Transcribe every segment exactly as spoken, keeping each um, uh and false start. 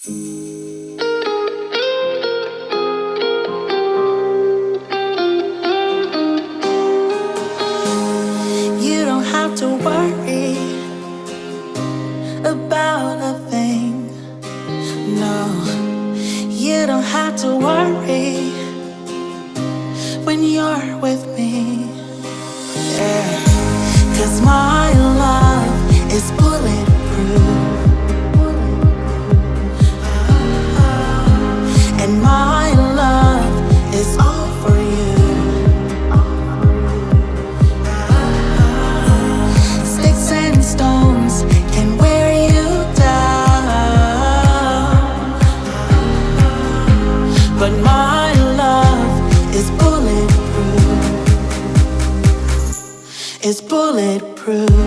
You don't have to worry about a thing. No, you don't have to worry when you're with me. Yeah, 'cause my love is bulletproof, and my love is all for you. Sticks and stones can wear you down, but my love is bulletproof. It's bulletproof.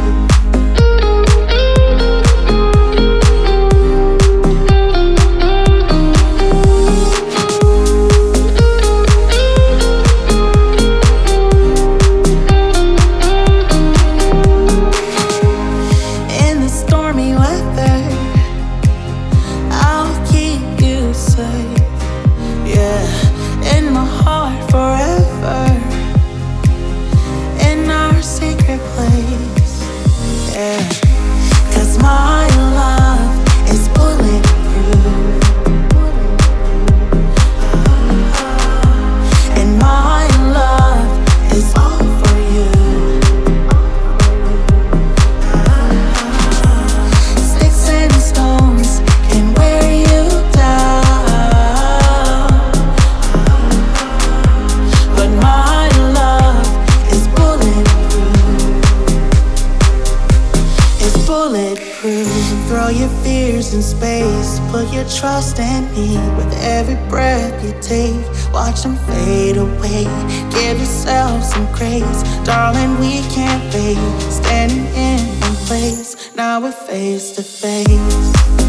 Throw your fears in space, put your trust in me. With every breath you take, watch them fade away. Give yourself some grace, darling, we can't fake. Standing in one place, now we're face to face.